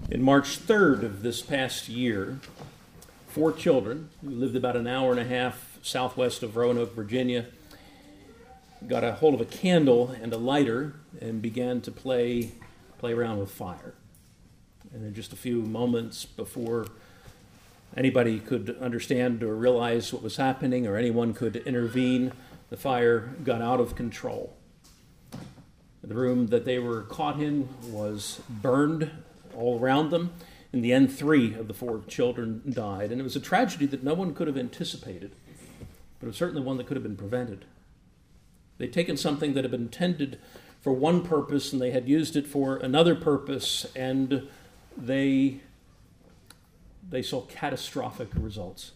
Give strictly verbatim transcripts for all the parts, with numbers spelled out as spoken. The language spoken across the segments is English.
In March third of this past year, four children who lived about an hour and a half southwest of Roanoke, Virginia, got a hold of a candle and a lighter and began to play play around with fire. And in just a few moments before anybody could understand or realize what was happening or anyone could intervene, the fire got out of control. The room that they were caught in was burned all around them. In the end, three of the four children died. And it was a tragedy that no one could have anticipated, but it was certainly one that could have been prevented. They'd taken something that had been intended for one purpose, and they had used it for another purpose, and they, they saw catastrophic results.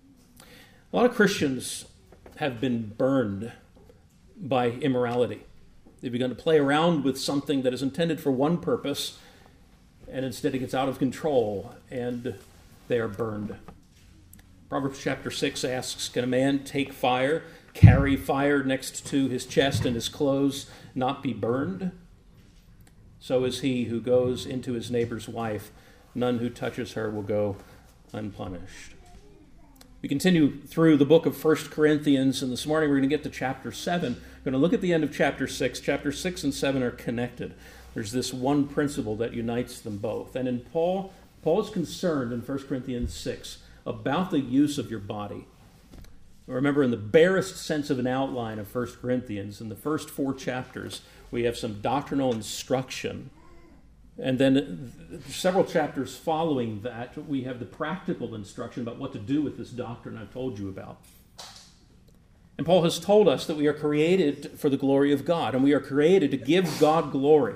A lot of Christians have been burned by immorality. They've begun to play around with something that is intended for one purpose, and instead it gets out of control, and they are burned. Proverbs chapter six asks, can a man take fire, carry fire next to his chest and his clothes, not be burned? So is he who goes into his neighbor's wife. None who touches her will go unpunished. We continue through the book of First Corinthians, and this morning we're going to get to chapter seven. We're going to look at the end of chapter six. Chapter six and seven are connected. There's this one principle that unites them both. And in Paul, Paul is concerned in First Corinthians six about the use of your body. Remember, in the barest sense of an outline of First Corinthians, in the first four chapters, we have some doctrinal instruction. And then several chapters following that, we have the practical instruction about what to do with this doctrine I've told you about. And Paul has told us that we are created for the glory of God, and we are created to give God glory.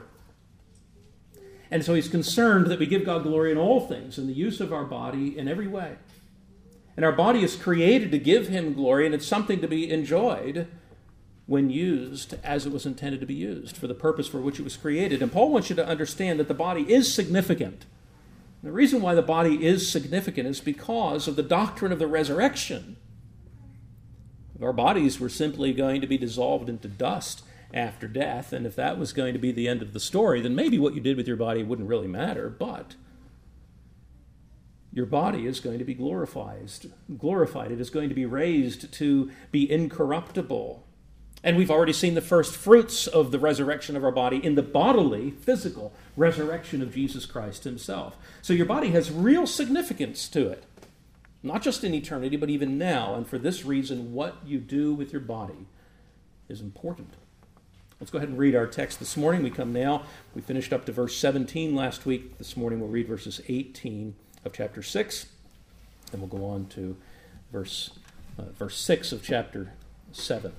And so he's concerned that we give God glory in all things, in the use of our body in every way. And our body is created to give him glory, and it's something to be enjoyed when used as it was intended to be used, for the purpose for which it was created. And Paul wants you to understand that the body is significant. And the reason why the body is significant is because of the doctrine of the resurrection. If our bodies were simply going to be dissolved into dust after death, and if that was going to be the end of the story, then maybe what you did with your body wouldn't really matter, but your body is going to be glorified. Glorified. It is going to be raised to be incorruptible. And we've already seen the first fruits of the resurrection of our body in the bodily, physical resurrection of Jesus Christ himself. So your body has real significance to it, not just in eternity, but even now. And for this reason, what you do with your body is important. Let's go ahead and read our text this morning. We come now, we finished up to verse seventeen last week. This morning we'll read verses eighteen of chapter six, and we'll go on to verse, uh, verse six of chapter seven.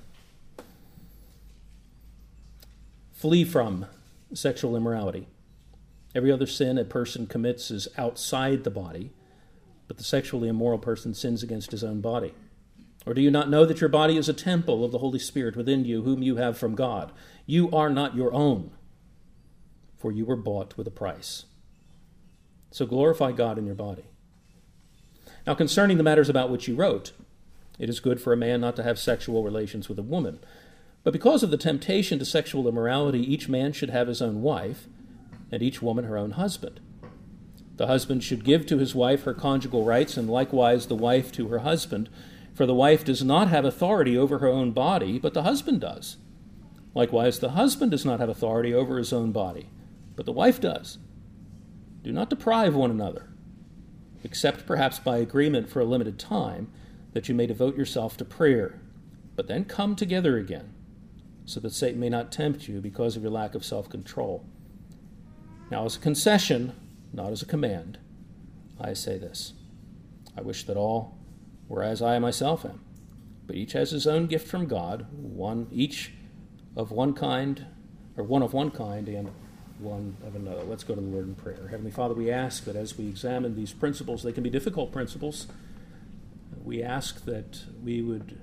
Flee from sexual immorality. Every other sin a person commits is outside the body, but the sexually immoral person sins against his own body. Or do you not know that your body is a temple of the Holy Spirit within you, whom you have from God? You are not your own, for you were bought with a price. So glorify God in your body. Now concerning the matters about which you wrote, it is good for a man not to have sexual relations with a woman. But because of the temptation to sexual immorality, each man should have his own wife, and each woman her own husband. The husband should give to his wife her conjugal rights, and likewise the wife to her husband. For the wife does not have authority over her own body, but the husband does. Likewise, the husband does not have authority over his own body, but the wife does. Do not deprive one another, except perhaps by agreement for a limited time, that you may devote yourself to prayer, but then come together again, so that Satan may not tempt you because of your lack of self-control. Now, as a concession, not as a command, I say this. I wish that all were as I myself am, but each has his own gift from God, one each of one kind, or one of one kind, and one of another. Let's go to the Lord in prayer. Heavenly Father, we ask that as we examine these principles, they can be difficult principles. We ask that we would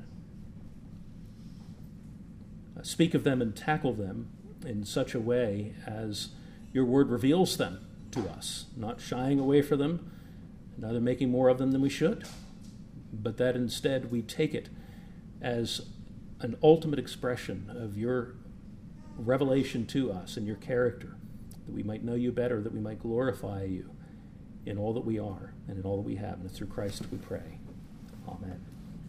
speak of them and tackle them in such a way as your word reveals them to us, not shying away from them, neither making more of them than we should, but that instead we take it as an ultimate expression of your revelation to us and your character, that we might know you better, that we might glorify you, in all that we are and in all that we have. And through Christ we pray. Amen.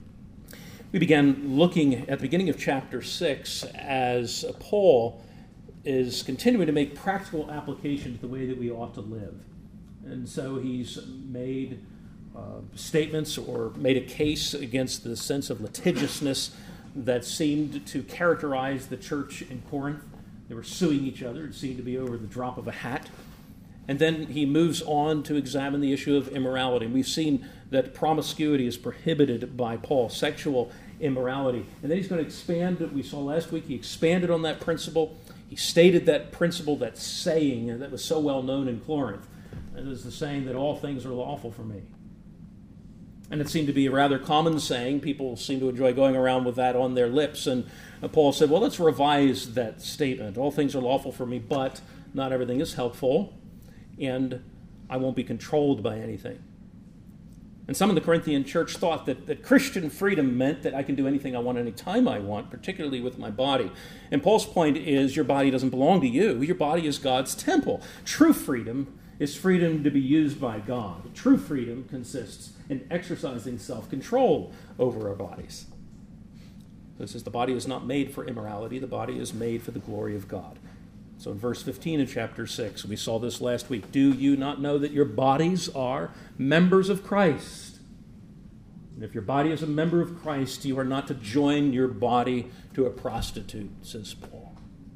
We began looking at the beginning of chapter six as Paul is continuing to make practical application to the way that we ought to live. And so he's made uh, statements or made a case against the sense of litigiousness that seemed to characterize the church in Corinth. They were suing each other. It seemed to be over the drop of a hat. And then he moves on to examine the issue of immorality. And we've seen that promiscuity is prohibited by Paul, sexual immorality. And then he's going to expand, we saw last week, he expanded on that principle. He stated that principle, that saying that was so well known in Corinth. It is the saying that all things are lawful for me. And it seemed to be a rather common saying. People seem to enjoy going around with that on their lips. And Paul said, well, let's revise that statement. All things are lawful for me, but not everything is helpful. And I won't be controlled by anything. And some in the Corinthian church thought that, that Christian freedom meant that I can do anything I want anytime I want, particularly with my body. And Paul's point is your body doesn't belong to you. Your body is God's temple. True freedom is freedom to be used by God. True freedom consists in exercising self-control over our bodies. This is the body is not made for immorality. The body is made for the glory of God. So in verse fifteen of chapter six, we saw this last week. Do you not know that your bodies are members of Christ? And if your body is a member of Christ, you are not to join your body to a prostitute, says Paul.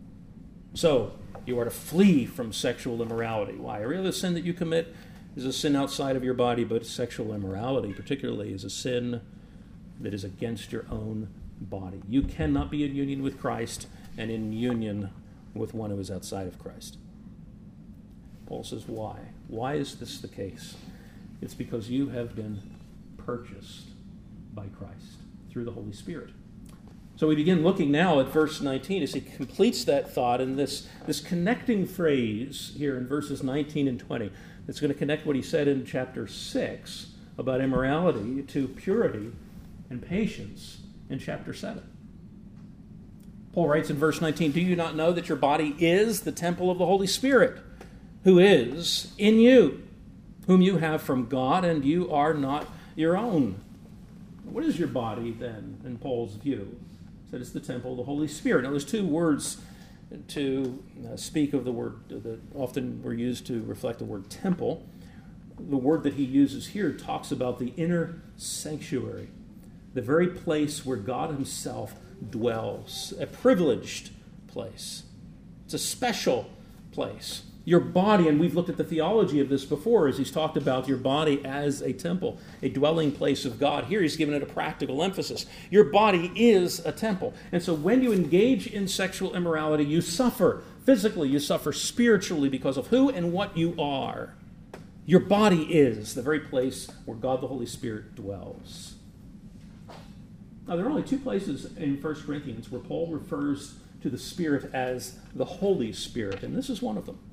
So you are to flee from sexual immorality. Why? Every other sin that you commit is a sin outside of your body, but sexual immorality particularly is a sin that is against your own body. You cannot be in union with Christ and in union with one who is outside of Christ. Paul says, why? Why is this the case? It's because you have been purchased by Christ through the Holy Spirit. So we begin looking now at verse nineteen as he completes that thought in this, this connecting phrase here in verses nineteen and twenty. That's going to connect what he said in chapter six about immorality to purity and patience in chapter seven. Paul writes in verse nineteen, do you not know that your body is the temple of the Holy Spirit, who is in you, whom you have from God, and you are not your own? What is your body then, in Paul's view? He said it's the temple of the Holy Spirit. Now there's two words to uh, speak of the word that often were used to reflect the word temple. The word that he uses here talks about the inner sanctuary, the very place where God himself dwells, a privileged place. It's a special place. Your body, and we've looked at the theology of this before as he's talked about your body as a temple, a dwelling place of God. Here he's given it a practical emphasis. Your body is a temple. And so when you engage in sexual immorality, you suffer physically, you suffer spiritually because of who and what you are. Your body is the very place where God the Holy Spirit dwells. Now, there are only two places in First Corinthians where Paul refers to the Spirit as the Holy Spirit, and this is one of them.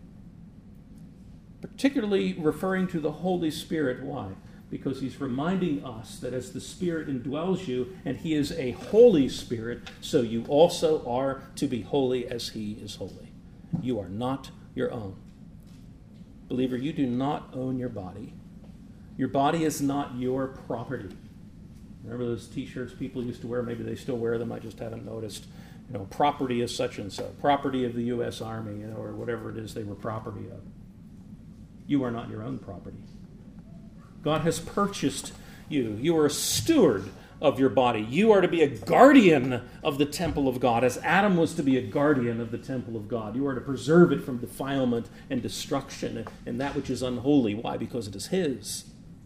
Particularly referring to the Holy Spirit. Why? Because he's reminding us that as the Spirit indwells you, and he is a Holy Spirit, so you also are to be holy as he is holy. You are not your own. Believer, you do not own your body. Your body is not your property. Remember those T-shirts people used to wear? Maybe they still wear them. I just haven't noticed. You know, property is such and so. Property of the U S Army, you know, or whatever it is they were property of. You are not your own property. God has purchased you. You are a steward of your body. You are to be a guardian of the temple of God, as Adam was to be a guardian of the temple of God. You are to preserve it from defilement and destruction and that which is unholy. Why? Because it is his.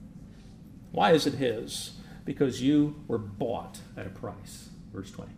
Why is it his? Because you were bought at a price. Verse twenty.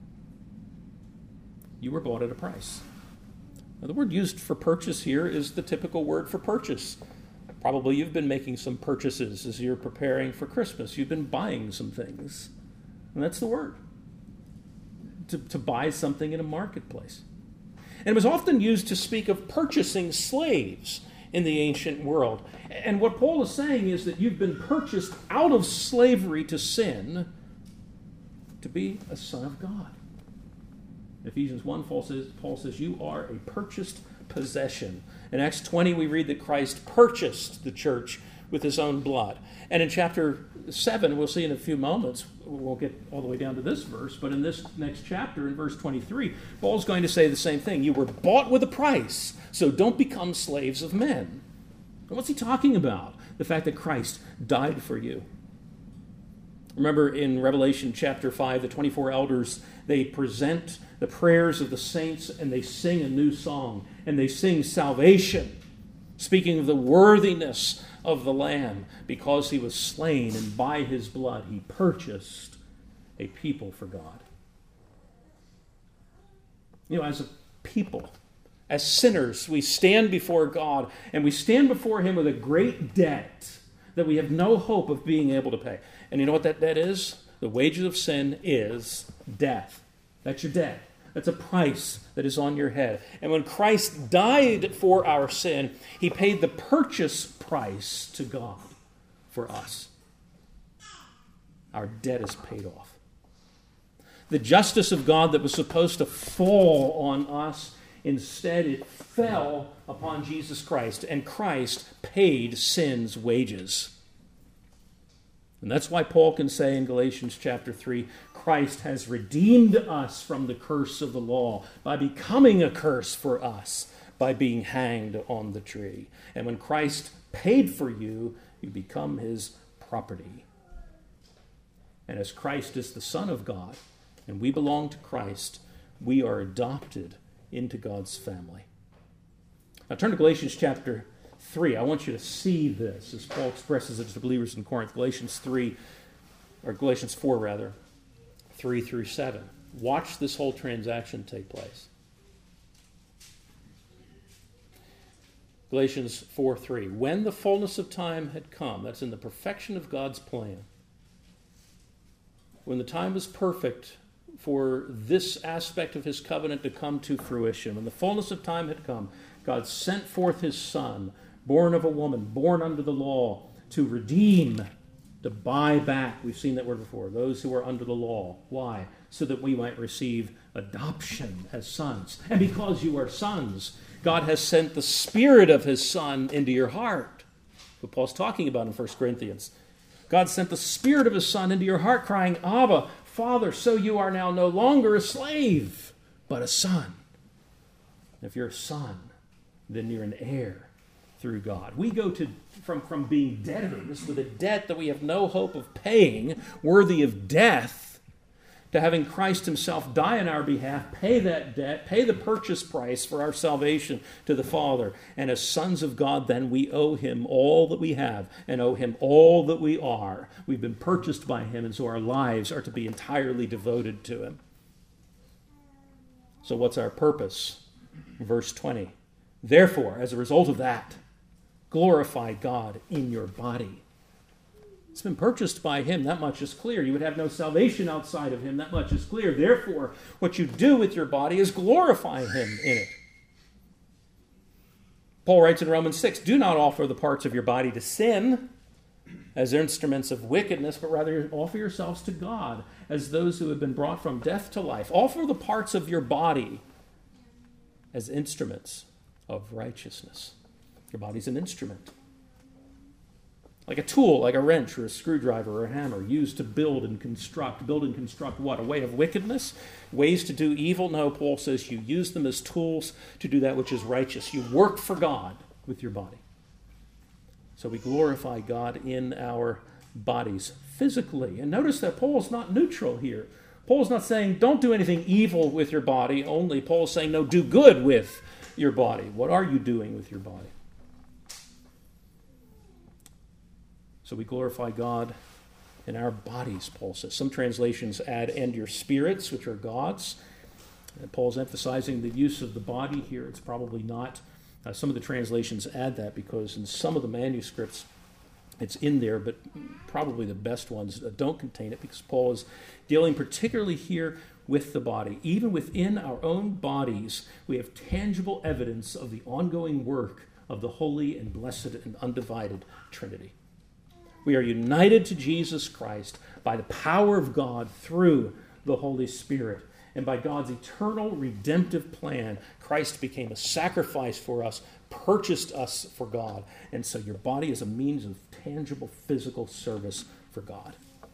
You were bought at a price. Now, the word used for purchase here is the typical word for purchase. Probably you've been making some purchases as you're preparing for Christmas. You've been buying some things. And that's the word. To, to buy something in a marketplace. And it was often used to speak of purchasing slaves in the ancient world. And what Paul is saying is that you've been purchased out of slavery to sin to be a son of God. Ephesians one, Paul says, Paul says, you are a purchased possession. In Acts twenty, we read that Christ purchased the church with his own blood. And in chapter seven, we'll see in a few moments, we won't get all the way down to this verse, but in this next chapter, in verse twenty-three, Paul's going to say the same thing. You were bought with a price, so don't become slaves of men. And what's he talking about? The fact that Christ died for you. Remember in Revelation chapter five, the twenty-four elders, they present the prayers of the saints and they sing a new song. And they sing salvation, speaking of the worthiness of the Lamb, because he was slain and by his blood he purchased a people for God. You know, as a people, as sinners, we stand before God and we stand before him with a great debt that we have no hope of being able to pay. And you know what that debt is? The wages of sin is death. That's your debt. That's a price that is on your head. And when Christ died for our sin, he paid the purchase price to God for us. Our debt is paid off. The justice of God that was supposed to fall on us, instead it fell upon Jesus Christ, and Christ paid sin's wages. And that's why Paul can say in Galatians chapter three, Christ has redeemed us from the curse of the law by becoming a curse for us, by being hanged on the tree. And when Christ paid for you, you become his property. And as Christ is the Son of God, and we belong to Christ, we are adopted into God's family. Now turn to Galatians chapter three. I want you to see this as Paul expresses it to the believers in Corinth. Galatians three, or Galatians four rather, three through seven. Watch this whole transaction take place. Galatians four three. When the fullness of time had come, that's in the perfection of God's plan, when the time was perfect for this aspect of his covenant to come to fruition, when the fullness of time had come, God sent forth his Son, born of a woman, born under the law, to redeem, to buy back, we've seen that word before, those who are under the law. Why? So that we might receive adoption as sons. And because you are sons, God has sent the Spirit of his Son into your heart. What Paul's talking about in First Corinthians. God sent the Spirit of his Son into your heart, crying, Abba, Father, so you are now no longer a slave, but a son. If you're a son, then you're an heir through God. We go to from, from being debtors with a debt that we have no hope of paying, worthy of death, to having Christ himself die on our behalf, pay that debt, pay the purchase price for our salvation to the Father. And as sons of God, then we owe him all that we have and owe him all that we are. We've been purchased by him, and so our lives are to be entirely devoted to him. So what's our purpose? Verse twenty. Therefore, as a result of that, glorify God in your body. It's been purchased by him. That much is clear. You would have no salvation outside of him. That much is clear. Therefore, what you do with your body is glorify him in it. Paul writes in Romans six, do not offer the parts of your body to sin as instruments of wickedness, but rather offer yourselves to God as those who have been brought from death to life. Offer the parts of your body as instruments of righteousness. Your body's an instrument. Like a tool, like a wrench or a screwdriver or a hammer, used to build and construct. Build and construct what? A way of wickedness? Ways to do evil? No, Paul says you use them as tools to do that which is righteous. You work for God with your body. So we glorify God in our bodies physically. And notice that Paul's not neutral here. Paul's not saying don't do anything evil with your body only. Paul's saying no, do good with your body. What are you doing with your body? So we glorify God in our bodies, Paul says. Some translations add, and your spirits, which are God's. And Paul's emphasizing the use of the body here. It's probably not. Uh, some of the translations add that because in some of the manuscripts it's in there, but probably the best ones don't contain it because Paul is dealing particularly here with the body. Even within our own bodies, we have tangible evidence of the ongoing work of the holy and blessed and undivided Trinity. We are united to Jesus Christ by the power of God through the Holy Spirit. And by God's eternal redemptive plan, Christ became a sacrifice for us, purchased us for God. And so your body is a means of tangible physical service for God.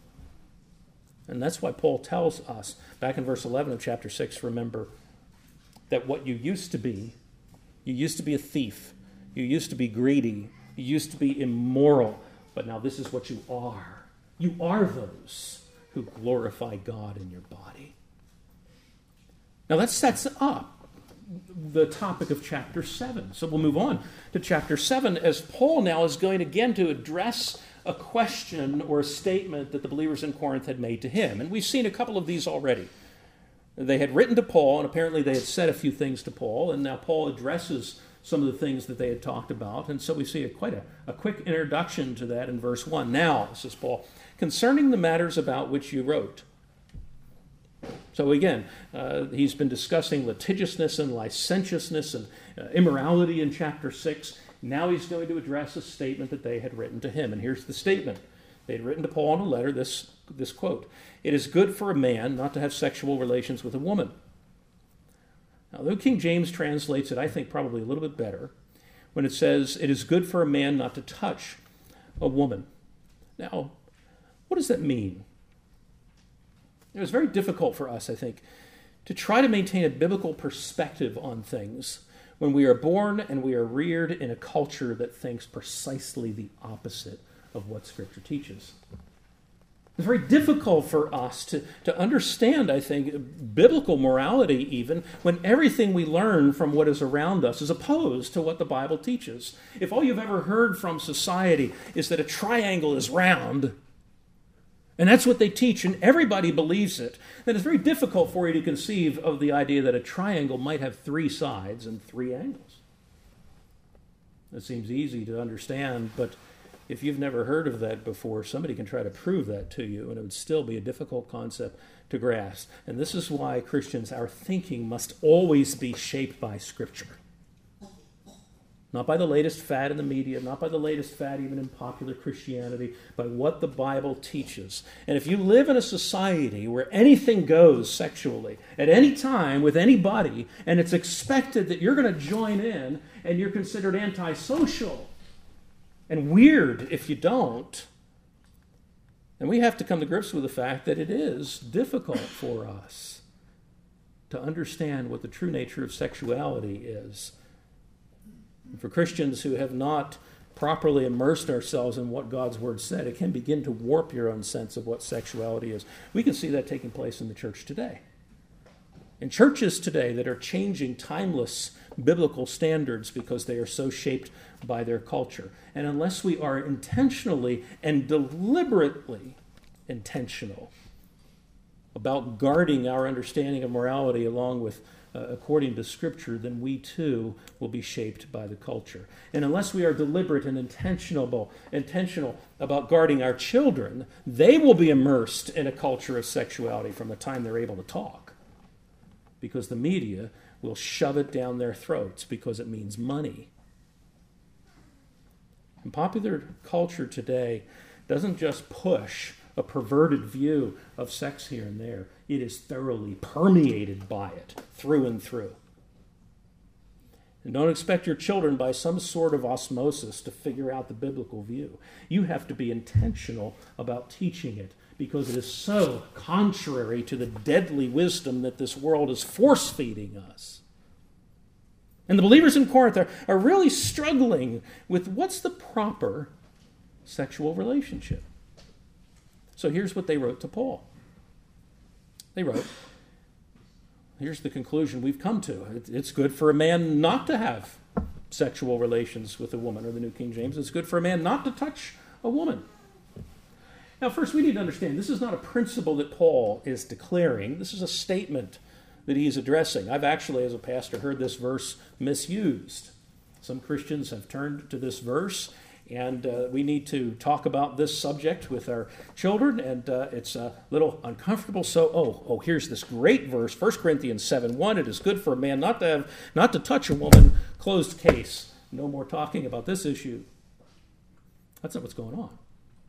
And that's why Paul tells us, back in verse eleven of chapter six, remember, that what you used to be, you used to be a thief, you used to be greedy, you used to be immoral, but now this is what you are. You are those who glorify God in your body. Now that sets up the topic of chapter seven. So we'll move on to chapter seven, as Paul now is going again to address a question or a statement that the believers in Corinth had made to him. And we've seen a couple of these already. They had written to Paul, and apparently they had said a few things to Paul, and now Paul addresses some of the things that they had talked about. And so we see a, quite a, a quick introduction to that in verse one. Now, says Paul, concerning the matters about which you wrote. So again, uh, he's been discussing litigiousness and licentiousness and uh, immorality in chapter six. Now he's going to address a statement that they had written to him. And here's the statement. They had written to Paul in a letter this, this quote. It is good for a man not to have sexual relations with a woman. Now, the New King James translates it, I think, probably a little bit better when it says, it is good for a man not to touch a woman. Now, what does that mean? It was very difficult for us, I think, to try to maintain a biblical perspective on things when we are born and we are reared in a culture that thinks precisely the opposite of what Scripture teaches. It's very difficult for us to, to understand, I think, biblical morality even, when everything we learn from what is around us is opposed to what the Bible teaches. If all you've ever heard from society is that a triangle is round, and that's what they teach, and everybody believes it, then it's very difficult for you to conceive of the idea that a triangle might have three sides and three angles. It seems easy to understand, but if you've never heard of that before, somebody can try to prove that to you, and it would still be a difficult concept to grasp. And this is why, Christians, our thinking must always be shaped by Scripture. Not by the latest fad in the media, not by the latest fad even in popular Christianity, by what the Bible teaches. And if you live in a society where anything goes sexually, at any time, with anybody, and it's expected that you're going to join in, and you're considered antisocial, and weird if you don't, and we have to come to grips with the fact that it is difficult for us to understand what the true nature of sexuality is. And for Christians who have not properly immersed ourselves in what God's Word said, it can begin to warp your own sense of what sexuality is. We can see that taking place in the church today. In churches today that are changing timeless biblical standards because they are so shaped by their culture. And unless we are intentionally and deliberately intentional about guarding our understanding of morality along with uh, according to Scripture, then we too will be shaped by the culture. And unless we are deliberate and intentional, intentional about guarding our children, they will be immersed in a culture of sexuality from the time they're able to talk, because the media will shove it down their throats because it means money. And popular culture today doesn't just push a perverted view of sex here and there. It is thoroughly permeated by it, through and through. And don't expect your children by some sort of osmosis to figure out the biblical view. You have to be intentional about teaching it, because it is so contrary to the deadly wisdom that this world is force-feeding us. And the believers in Corinth are, are really struggling with what's the proper sexual relationship. So here's what they wrote to Paul. They wrote, here's the conclusion we've come to. It's good for a man not to have sexual relations with a woman, or the New King James. It's good for a man not to touch a woman. Now, first, we need to understand this is not a principle that Paul is declaring. This is a statement that he's addressing. I've actually, as a pastor, heard this verse misused. Some Christians have turned to this verse, and uh, we need to talk about this subject with our children, and uh, it's a little uncomfortable. So, oh, oh, here's this great verse, First Corinthians seven one. It is good for a man not to have, not to touch a woman. Closed case. No more talking about this issue. That's not what's going on.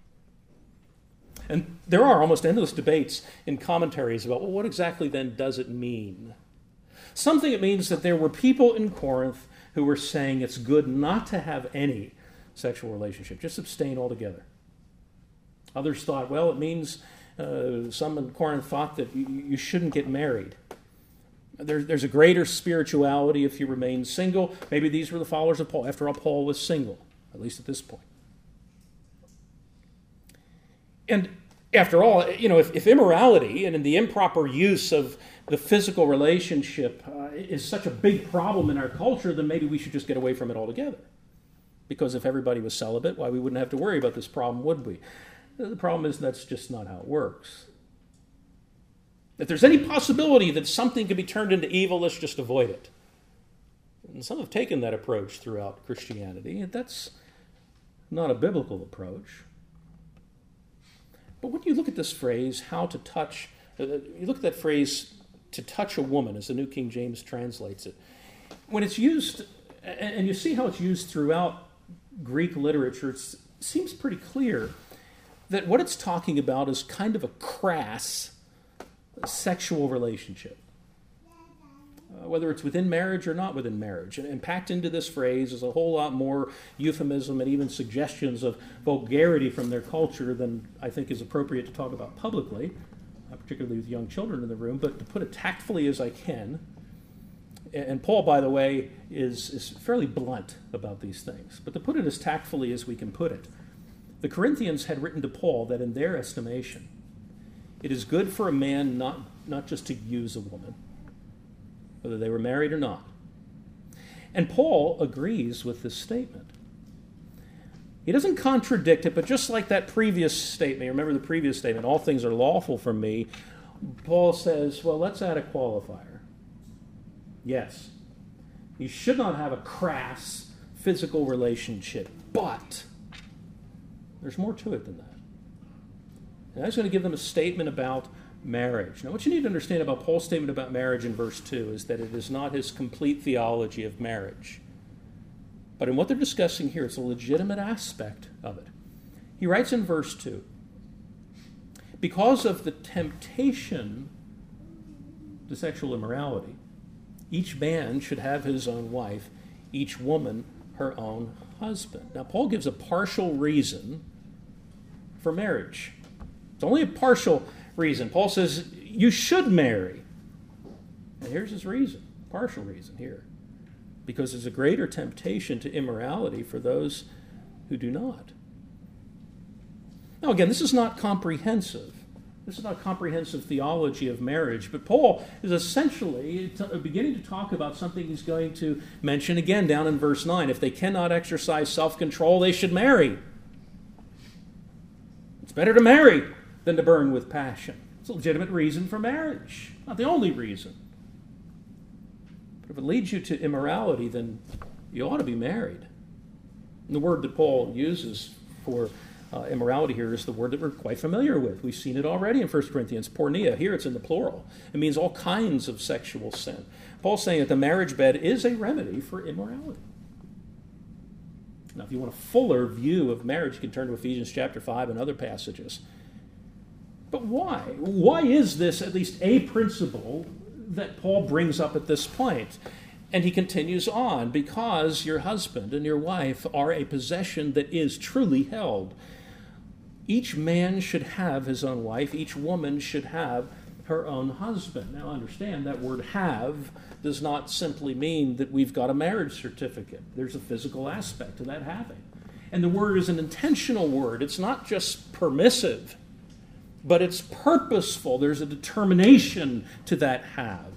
And there are almost endless debates in commentaries about, well, what exactly then does it mean? Something it means that there were people in Corinth who were saying it's good not to have any sexual relationship, just abstain altogether. Others thought, well, it means, uh, some in Corinth thought that you, you shouldn't get married. There, there's a greater spirituality if you remain single. Maybe these were the followers of Paul. After all, Paul was single, at least at this point. And after all, you know, if, if immorality and the improper use of the physical relationship uh, is such a big problem in our culture, then maybe we should just get away from it altogether. Because if everybody was celibate, why, we wouldn't have to worry about this problem, would we? The problem is that's just not how it works. If there's any possibility that something can be turned into evil, let's just avoid it. And some have taken that approach throughout Christianity, and that's not a biblical approach. But when you look at this phrase, how to touch, uh, you look at that phrase, to touch a woman, as the New King James translates it. When it's used, and you see how it's used throughout Greek literature, it seems pretty clear that what it's talking about is kind of a crass sexual relationship. Uh, whether it's within marriage or not within marriage. And, and packed into this phrase is a whole lot more euphemism and even suggestions of vulgarity from their culture than I think is appropriate to talk about publicly, uh, particularly with young children in the room. But to put it tactfully as I can, and, and Paul, by the way, is, is fairly blunt about these things, but to put it as tactfully as we can put it, the Corinthians had written to Paul that in their estimation, it is good for a man not, not just to use a woman, whether they were married or not. And Paul agrees with this statement. He doesn't contradict it, but just like that previous statement, remember the previous statement, all things are lawful for me, Paul says, well, let's add a qualifier. Yes, you should not have a crass physical relationship, but there's more to it than that. And I was going to give them a statement about marriage. Now, what you need to understand about Paul's statement about marriage in verse two is that it is not his complete theology of marriage. But in what they're discussing here, it's a legitimate aspect of it. He writes in verse two, because of the temptation to sexual immorality, each man should have his own wife, each woman her own husband. Now, Paul gives a partial reason for marriage. It's only a partial reason. Paul says you should marry. And here's his reason, partial reason here. Because there's a greater temptation to immorality for those who do not. Now again, this is not comprehensive. This is not comprehensive theology of marriage, but Paul is essentially t- beginning to talk about something he's going to mention again down in verse nine. If they cannot exercise self-control, they should marry. It's better to marry than to burn with passion. It's a legitimate reason for marriage, not the only reason. But if it leads you to immorality, then you ought to be married. And the word that Paul uses for uh, immorality here is the word that we're quite familiar with. We've seen it already in First Corinthians, porneia. Here it's in the plural. It means all kinds of sexual sin. Paul's saying that the marriage bed is a remedy for immorality. Now, if you want a fuller view of marriage, you can turn to Ephesians chapter five and other passages. But why? Why is this at least a principle that Paul brings up at this point? And he continues on, because your husband and your wife are a possession that is truly held. Each man should have his own wife. Each woman should have her own husband. Now understand, that word have does not simply mean that we've got a marriage certificate. There's a physical aspect to that having. And the word is an intentional word. It's not just permissive, but it's purposeful. There's a determination to that have.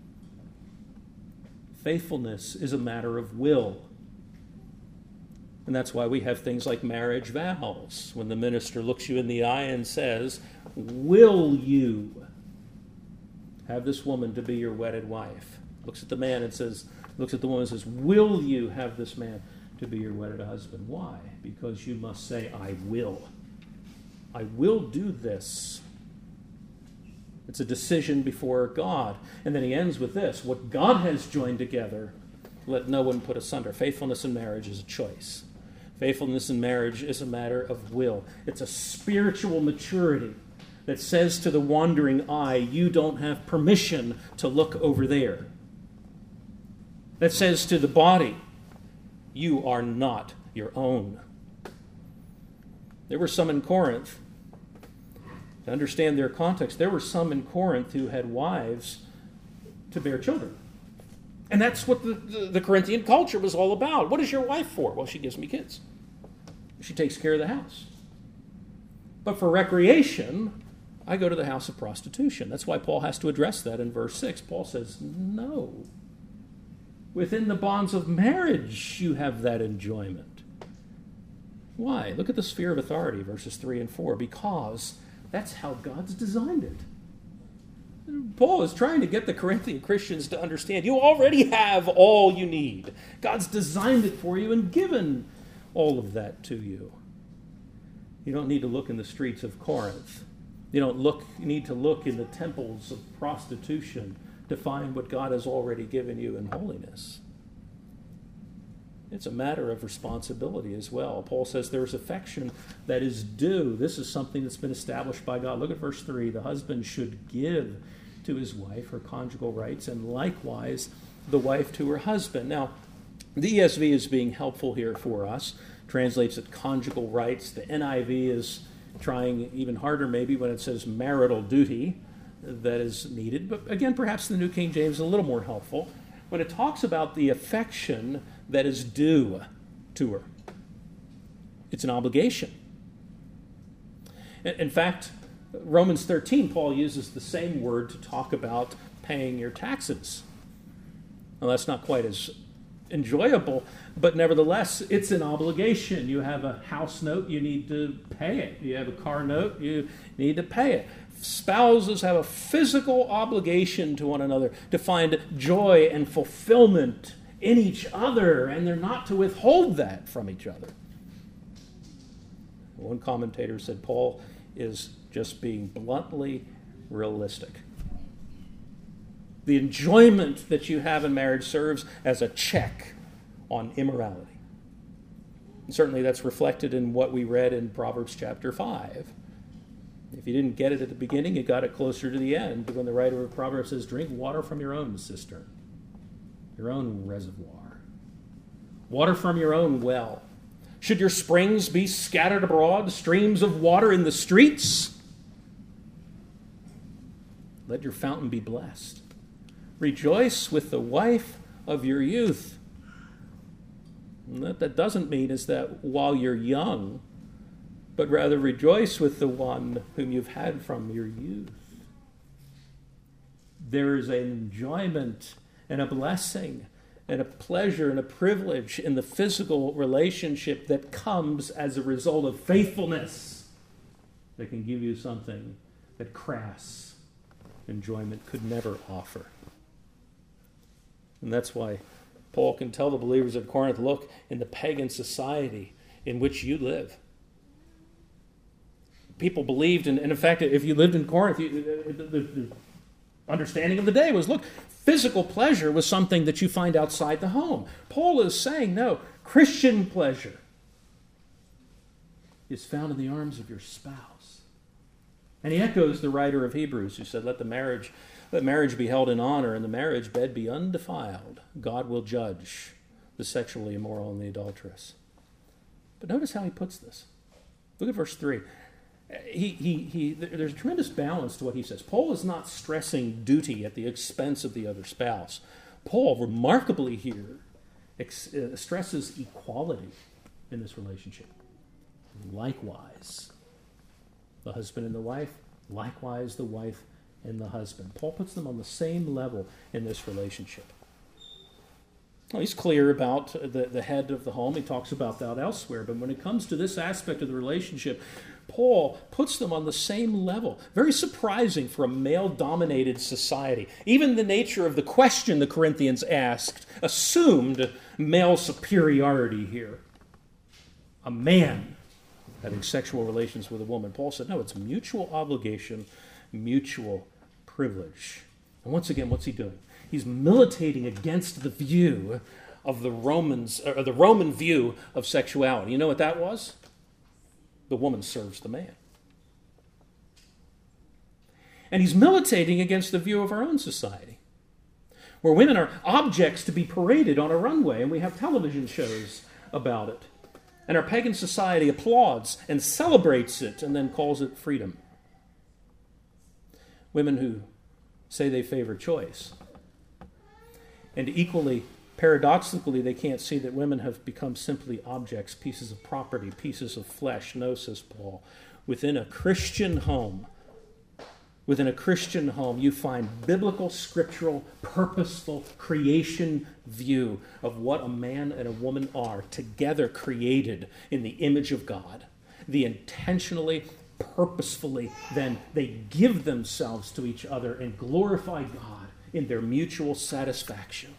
Faithfulness is a matter of will. And that's why we have things like marriage vows. When the minister looks you in the eye and says, will you have this woman to be your wedded wife? Looks at the man and says, looks at the woman and says, will you have this man to be your wedded husband? Why? Because you must say, I will. I will do this. It's a decision before God. And then he ends with this: what God has joined together, let no one put asunder. Faithfulness in marriage is a choice. Faithfulness in marriage is a matter of will. It's a spiritual maturity that says to the wandering eye, you don't have permission to look over there. That says to the body, You are not your own. There were some in Corinth, to understand their context, there were some in Corinth who had wives to bear children. And that's what the, the, the Corinthian culture was all about. What is your wife for? Well, she gives me kids. She takes care of the house. But for recreation, I go to the house of prostitution. That's why Paul has to address that in verse six. Paul says, no. Within the bonds of marriage, you have that enjoyment. Why? Look at the sphere of authority, verses three and four. Because that's how God's designed it. Paul is trying to get the Corinthian Christians to understand you already have all you need. God's designed it for you and given all of that to you. You don't need to look in the streets of Corinth. You don't look, you need to look in the temples of prostitution to find what God has already given you in holiness. It's a matter of responsibility as well. Paul says there's affection that is due. This is something that's been established by God. Look at verse three. The husband should give to his wife her conjugal rights, and likewise the wife to her husband. Now, the E S V is being helpful here for us. Translates it conjugal rights. The N I V is trying even harder maybe when it says marital duty that is needed. But again, perhaps the New King James is a little more helpful when it talks about the affection that is due to her. It's an obligation. In fact, Romans thirteen, Paul uses the same word to talk about paying your taxes. Well, that's not quite as enjoyable, but nevertheless, it's an obligation. You have a house note, you need to pay it. You have a car note, you need to pay it. Spouses have a physical obligation to one another to find joy and fulfillment in each other, and they're not to withhold that from each other. One commentator said Paul is just being bluntly realistic. The enjoyment that you have in marriage serves as a check on immorality. And certainly that's reflected in what we read in Proverbs chapter five. If you didn't get it at the beginning, you got it closer to the end, when the writer of Proverbs says, drink water from your own cistern, your own reservoir, water from your own well. Should your springs be scattered abroad, streams of water in the streets? Let your fountain be blessed. Rejoice with the wife of your youth. And what that doesn't mean is that while you're young, but rather rejoice with the one whom you've had from your youth. There is an enjoyment and a blessing and a pleasure and a privilege in the physical relationship that comes as a result of faithfulness that can give you something that crass enjoyment could never offer. And that's why Paul can tell the believers of Corinth, look, in the pagan society in which you live, people believed, and in fact, if you lived in Corinth, you, the, the, the understanding of the day was, look, physical pleasure was something that you find outside the home. Paul is saying, no, Christian pleasure is found in the arms of your spouse. And he echoes the writer of Hebrews who said, let the marriage, let marriage be held in honor and the marriage bed be undefiled. God will judge the sexually immoral and the adulterous. But notice how he puts this. Look at verse three. He, he, he, there's a tremendous balance to what he says. Paul is not stressing duty at the expense of the other spouse. Paul, remarkably here, ex- uh, stresses equality in this relationship. Likewise, the husband and the wife, likewise the wife and the husband. Paul puts them on the same level in this relationship. Well, he's clear about the, the head of the home. He talks about that elsewhere. But when it comes to this aspect of the relationship, Paul puts them on the same level. Very surprising for a male-dominated society. Even the nature of the question the Corinthians asked assumed male superiority here. A man having sexual relations with a woman. Paul said, no, it's mutual obligation, mutual privilege. And once again, what's he doing? He's militating against the view of the Romans, or the Roman view of sexuality. You know what that was? The woman serves the man. And he's militating against the view of our own society, where women are objects to be paraded on a runway, and we have television shows about it. And our pagan society applauds and celebrates it and then calls it freedom. Women who say they favor choice. And equally, paradoxically, they can't see that women have become simply objects, pieces of property, pieces of flesh. No, says Paul, within a Christian home, within a Christian home, you find biblical, scriptural, purposeful creation view of what a man and a woman are, together created in the image of God. The intentionally, purposefully, then they give themselves to each other and glorify God in their mutual satisfaction.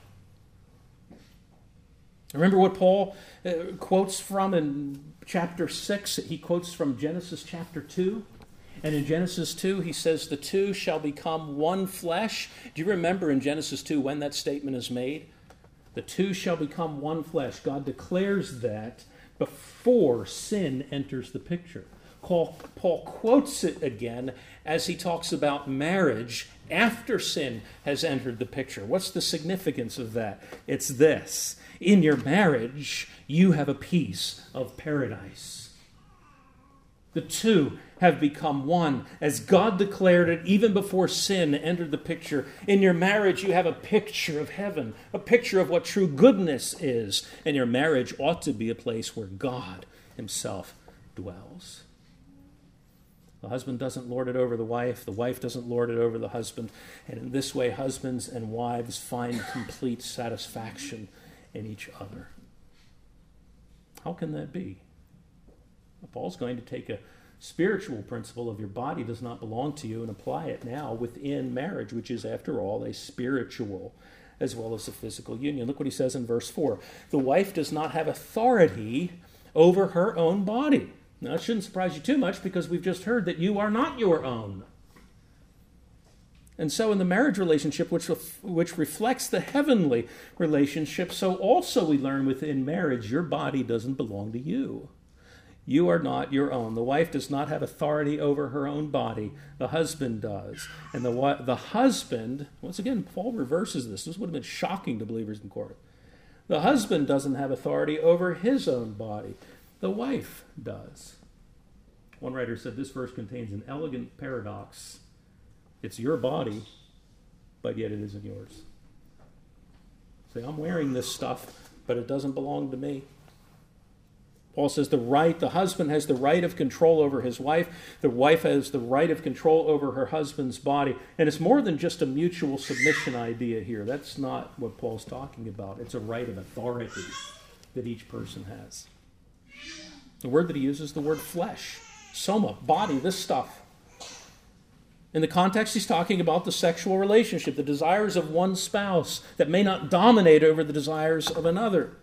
Remember what Paul uh, quotes from in chapter six? He quotes from Genesis chapter two. And in Genesis two, he says, the two shall become one flesh. Do you remember in Genesis two when that statement is made? The two shall become one flesh. God declares that before sin enters the picture. Paul, Paul quotes it again as he talks about marriage after sin has entered the picture. What's the significance of that? It's this. In your marriage, you have a piece of paradise. The two have become one, as God declared it even before sin entered the picture. In your marriage, you have a picture of heaven, a picture of what true goodness is. And your marriage ought to be a place where God himself dwells. The husband doesn't lord it over the wife. The wife doesn't lord it over the husband. And in this way, husbands and wives find complete satisfaction in each other. How can that be? Paul's going to take a spiritual principle of your body does not belong to you and apply it now within marriage, which is, after all, a spiritual as well as a physical union. Look what he says in verse four. The wife does not have authority over her own body. Now, it shouldn't surprise you too much because we've just heard that you are not your own. And so in the marriage relationship, which, which reflects the heavenly relationship, so also we learn within marriage, your body doesn't belong to you. You are not your own. The wife does not have authority over her own body. The husband does. And the, the husband, once again, Paul reverses this. This would have been shocking to believers in Corinth. The husband doesn't have authority over his own body. The wife does. One writer said this verse contains an elegant paradox. It's your body, but yet it isn't yours. Say, I'm wearing this stuff, but it doesn't belong to me. Paul says the right, the husband has the right of control over his wife. The wife has the right of control over her husband's body. And it's more than just a mutual submission idea here. That's not what Paul's talking about. It's a right of authority that each person has. The word that he uses is the word flesh. Soma, body, this stuff. In the context, he's talking about the sexual relationship, the desires of one spouse that may not dominate over the desires of another.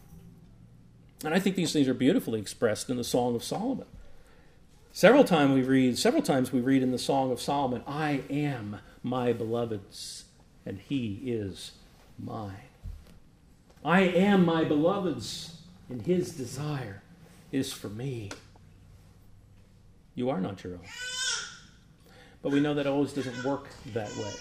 And I think these things are beautifully expressed in the Song of Solomon. Several times we read, several times we read in the Song of Solomon, I am my beloved's, and he is mine. I am my beloved's, and his desire is for me. You are not your own. But we know that always doesn't work that way.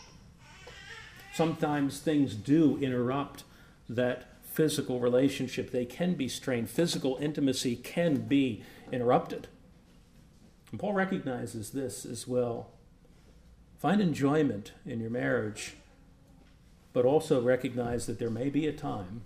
Sometimes things do interrupt that physical relationship. They can be strained. Physical intimacy can be interrupted. And Paul recognizes this as well. Find enjoyment in your marriage, but also recognize that there may be a time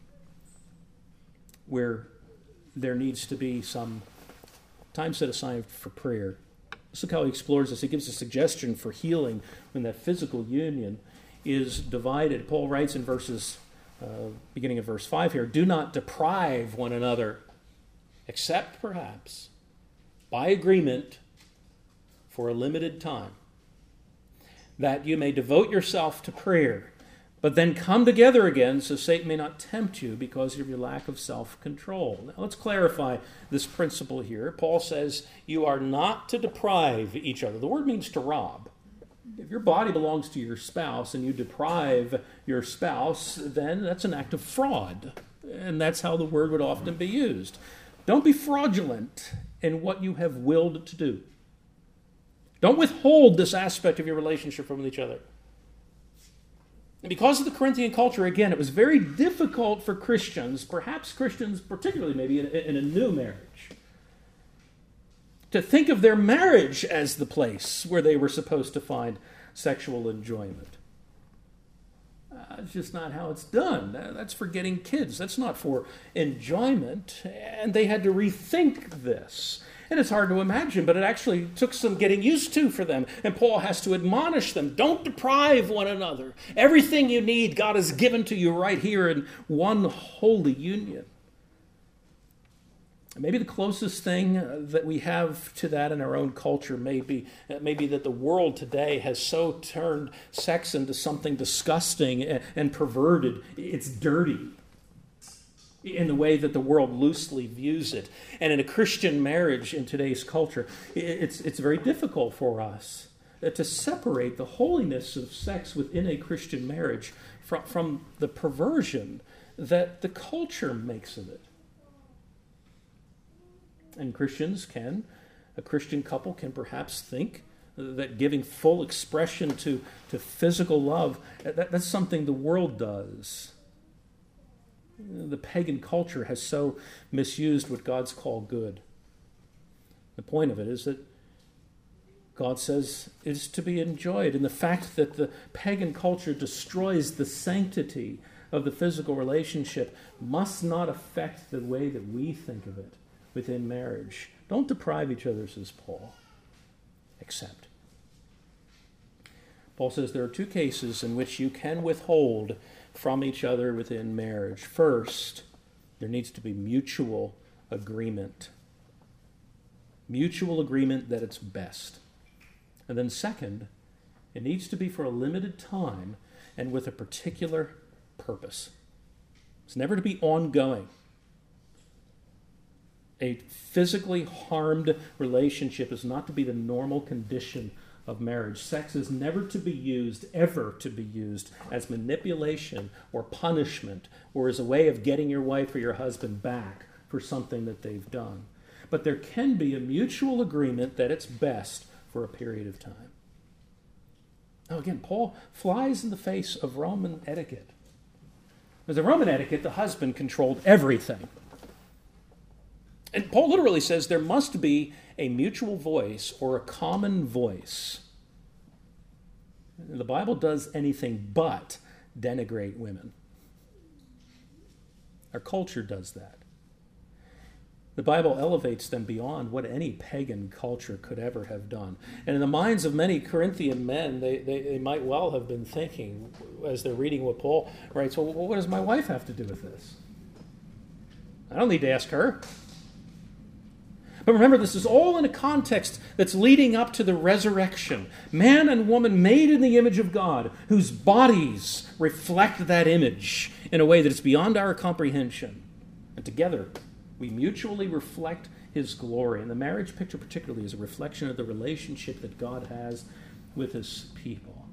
where there needs to be some time set aside for prayer. Look how he explores this. He gives a suggestion for healing when that physical union is divided. Paul writes in verses, uh, beginning of verse five here, do not deprive one another, except perhaps by agreement for a limited time, that you may devote yourself to prayer, but then come together again so Satan may not tempt you because of your lack of self-control. Now let's clarify this principle here. Paul says you are not to deprive each other. The word means to rob. If your body belongs to your spouse and you deprive your spouse, then that's an act of fraud. And that's how the word would often be used. Don't be fraudulent in what you have willed to do. Don't withhold this aspect of your relationship from each other. And because of the Corinthian culture, again, it was very difficult for Christians, perhaps Christians particularly maybe in, in a new marriage, to think of their marriage as the place where they were supposed to find sexual enjoyment. Uh, it's just not how it's done. That's for getting kids. That's not for enjoyment. And they had to rethink this. And it's hard to imagine, but it actually took some getting used to for them. And Paul has to admonish them, don't deprive one another. Everything you need, God has given to you right here in one holy union. Maybe the closest thing that we have to that in our own culture may be, maybe that the world today has so turned sex into something disgusting and perverted. It's dirty in the way that the world loosely views it. And in a Christian marriage in today's culture, it's, it's very difficult for us to separate the holiness of sex within a Christian marriage from, from the perversion that the culture makes of it. And Christians can, a Christian couple can perhaps think that giving full expression to, to physical love, that, that's something the world does. The pagan culture has so misused what God's called good. The point of it is that God says it is to be enjoyed. And the fact that the pagan culture destroys the sanctity of the physical relationship must not affect the way that we think of it within marriage. Don't deprive each other, says Paul. Accept. Paul says there are two cases in which you can withhold from each other within marriage. First, there needs to be mutual agreement. Mutual agreement that it's best. And then second, it needs to be for a limited time and with a particular purpose. It's never to be ongoing. A physically harmed relationship is not to be the normal condition of marriage. Sex is never to be used, ever to be used, as manipulation or punishment or as a way of getting your wife or your husband back for something that they've done. But there can be a mutual agreement that it's best for a period of time. Now again, Paul flies in the face of Roman etiquette. As a Roman etiquette, the husband controlled everything. And Paul literally says there must be a mutual voice or a common voice. The Bible does anything but denigrate women. Our culture does that. The Bible elevates them beyond what any pagan culture could ever have done. And in the minds of many Corinthian men, they, they, they might well have been thinking, as they're reading what Paul writes, well, what does my wife have to do with this? I don't need to ask her. But remember, this is all in a context that's leading up to the resurrection. Man and woman made in the image of God, whose bodies reflect that image in a way that is beyond our comprehension. And together, we mutually reflect His glory. And the marriage picture particularly is a reflection of the relationship that God has with His people.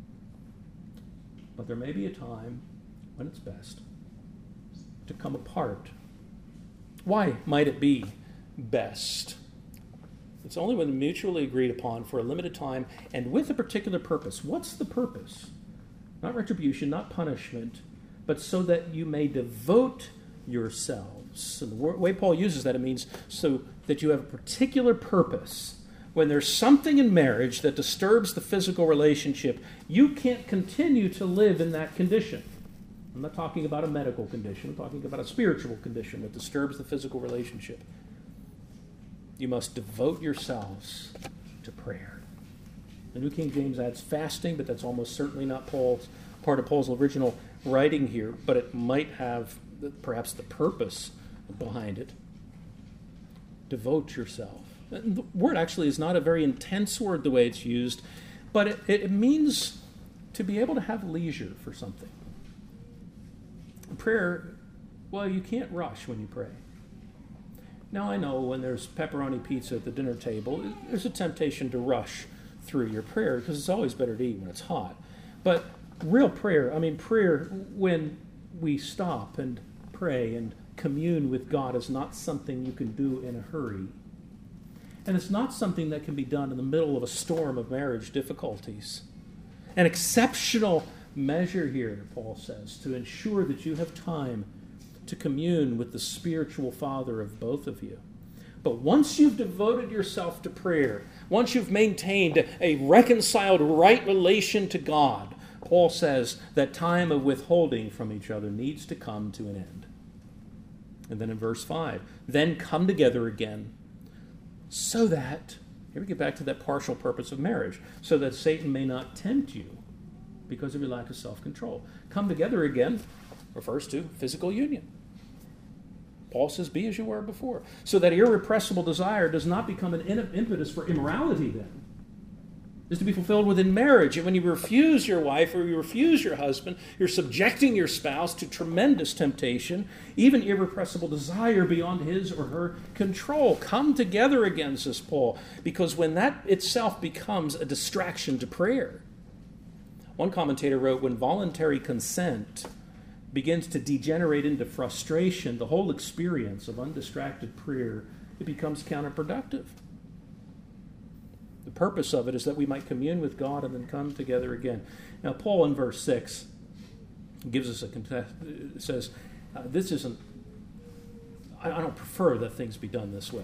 But there may be a time when it's best to come apart. Why might it be best? It's only when mutually agreed upon for a limited time and with a particular purpose. What's the purpose? Not retribution, not punishment, but so that you may devote yourselves. And the way Paul uses that, it means so that you have a particular purpose. When there's something in marriage that disturbs the physical relationship, you can't continue to live in that condition. I'm not talking about a medical condition. I'm talking about a spiritual condition that disturbs the physical relationship. You must devote yourselves to prayer. The New King James adds fasting, but that's almost certainly not Paul's part of Paul's original writing here, but it might have perhaps the purpose behind it. Devote yourself. And the word actually is not a very intense word the way it's used, but it, it means to be able to have leisure for something. Prayer, well, you can't rush when you pray. Now, I know when there's pepperoni pizza at the dinner table, there's a temptation to rush through your prayer because it's always better to eat when it's hot. But real prayer, I mean prayer when we stop and pray and commune with God is not something you can do in a hurry. And it's not something that can be done in the middle of a storm of marriage difficulties. An exceptional measure here, Paul says, to ensure that you have time to commune with the spiritual father of both of you. But once you've devoted yourself to prayer, once you've maintained a reconciled right relation to God, Paul says that time of withholding from each other needs to come to an end. And then in verse five, then come together again so that, here we get back to that partial purpose of marriage, so that Satan may not tempt you because of your lack of self-control. Come together again refers to physical union. Paul says, be as you were before. So that irrepressible desire does not become an impetus for immorality then. Is to be fulfilled within marriage. And when you refuse your wife or you refuse your husband, you're subjecting your spouse to tremendous temptation, even irrepressible desire beyond his or her control. Come together again, says Paul, because when that itself becomes a distraction to prayer. One commentator wrote, when voluntary consent begins to degenerate into frustration, the whole experience of undistracted prayer, it becomes counterproductive. The purpose of it is that we might commune with God and then come together again. Now, Paul in verse six gives us a contest, says, uh, this isn't, I, I don't prefer that things be done this way.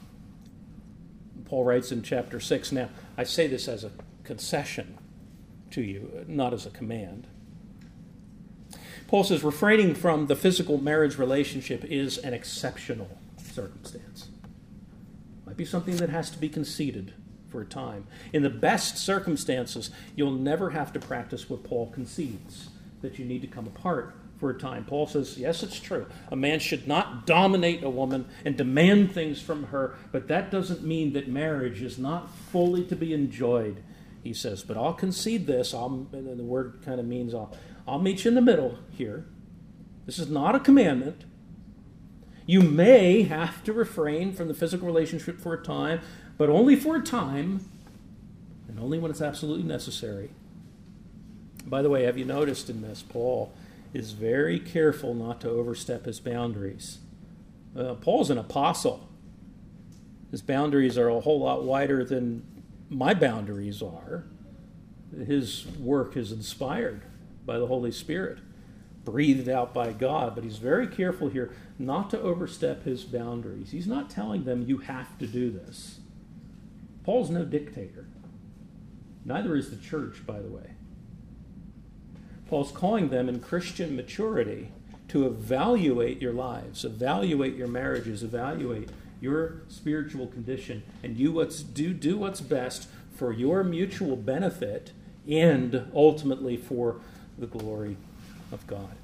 Paul writes in chapter six, now, I say this as a concession to you, not as a command. Paul says refraining from the physical marriage relationship is an exceptional circumstance. Might be something that has to be conceded for a time. In the best circumstances, you'll never have to practice what Paul concedes, that you need to come apart for a time. Paul says, yes, it's true. A man should not dominate a woman and demand things from her, but that doesn't mean that marriage is not fully to be enjoyed, he says. But I'll concede this. I'll, and the word kind of means I'll, I'll meet you in the middle here. This is not a commandment. You may have to refrain from the physical relationship for a time, but only for a time, and only when it's absolutely necessary. By the way, have you noticed in this, Paul is very careful not to overstep his boundaries. Uh, Paul's an apostle. His boundaries are a whole lot wider than my boundaries are. His work is inspired by the Holy Spirit, breathed out by God, but he's very careful here not to overstep his boundaries. He's not telling them you have to do this. Paul's no dictator. Neither is the church, by the way. Paul's calling them in Christian maturity to evaluate your lives, evaluate your marriages, evaluate your spiritual condition, and you what's, do, do what's best for your mutual benefit and ultimately for the glory of God.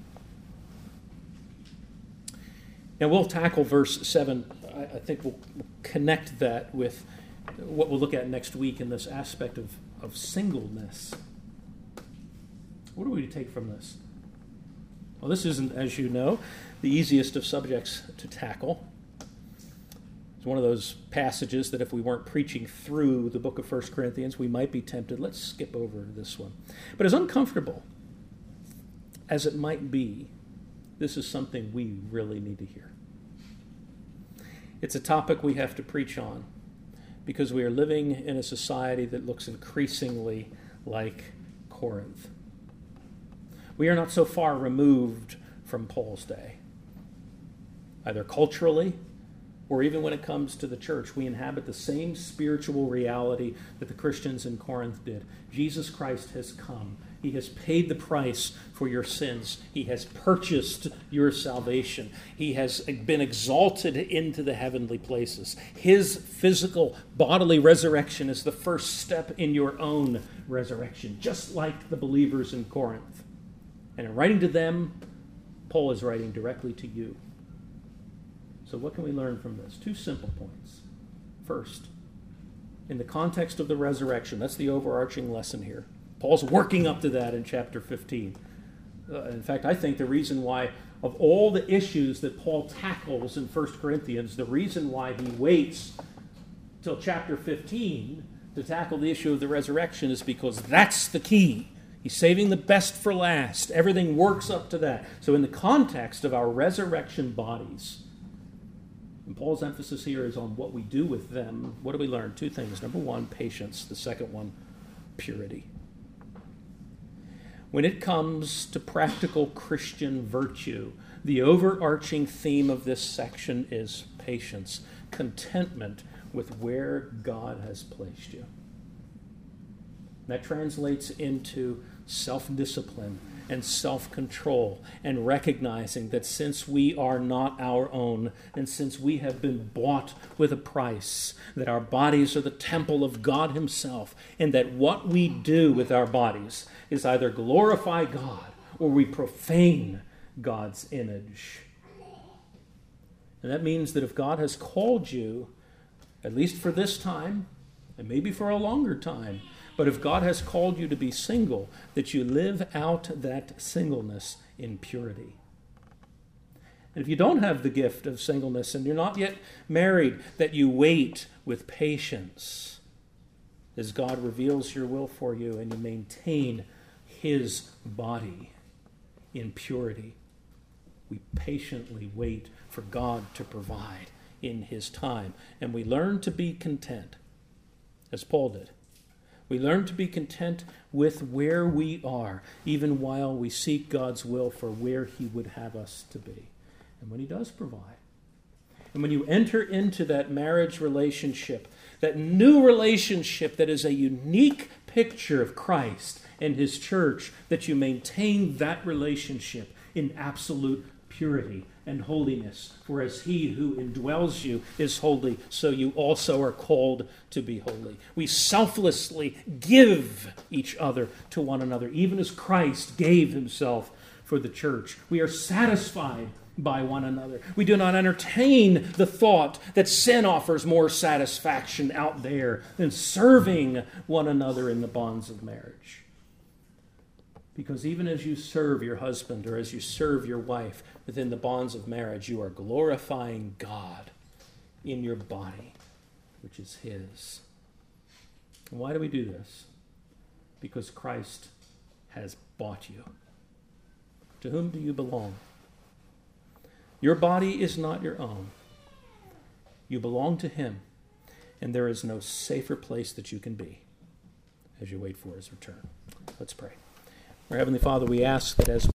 Now we'll tackle verse seven. I, I think we'll, we'll connect that with what we'll look at next week in this aspect of, of singleness. What do we take from this? Well, this isn't, as you know, the easiest of subjects to tackle. It's one of those passages that if we weren't preaching through the book of First Corinthians, we might be tempted. Let's skip over this one. But as uncomfortable as it might be, this is something we really need to hear. It's a topic we have to preach on because we are living in a society that looks increasingly like Corinth. We are not so far removed from Paul's day, either culturally or even when it comes to the church. We inhabit the same spiritual reality that the Christians in Corinth did. Jesus Christ has come. He has paid the price for your sins. He has purchased your salvation. He has been exalted into the heavenly places. His physical bodily resurrection is the first step in your own resurrection, just like the believers in Corinth. And in writing to them, Paul is writing directly to you. So what can we learn from this? Two simple points. First, in the context of the resurrection, that's the overarching lesson here. Paul's working up to that in chapter fifteen. Uh, in fact, I think the reason why, of all the issues that Paul tackles in First Corinthians, the reason why he waits till chapter fifteen to tackle the issue of the resurrection is because that's the key. He's saving the best for last. Everything works up to that. So in the context of our resurrection bodies, and Paul's emphasis here is on what we do with them. What do we learn? Two things. Number one, patience. The second one, purity. When it comes to practical Christian virtue, the overarching theme of this section is patience, contentment with where God has placed you. That translates into self-discipline and self-control, and recognizing that since we are not our own, and since we have been bought with a price, that our bodies are the temple of God himself, and that what we do with our bodies is either glorify God or we profane God's image. And that means that if God has called you, at least for this time, and maybe for a longer time, but if God has called you to be single, that you live out that singleness in purity. And if you don't have the gift of singleness and you're not yet married, that you wait with patience as God reveals your will for you and you maintain his body in purity. We patiently wait for God to provide in his time. And we learn to be content, as Paul did. We learn to be content with where we are, even while we seek God's will for where he would have us to be. And when he does provide. And when you enter into that marriage relationship, that new relationship that is a unique picture of Christ and his church, that you maintain that relationship in absolute purity and holiness. For as he who indwells you is holy, so you also are called to be holy. We selflessly give each other to one another, even as Christ gave himself for the church. We are satisfied by one another. We do not entertain the thought that sin offers more satisfaction out there than serving one another in the bonds of marriage. Because even as you serve your husband or as you serve your wife within the bonds of marriage, you are glorifying God in your body, which is his. And why do we do this? Because Christ has bought you. To whom do you belong? Your body is not your own. You belong to him, and there is no safer place that you can be as you wait for his return. Let's pray. Our Heavenly Father, we ask that as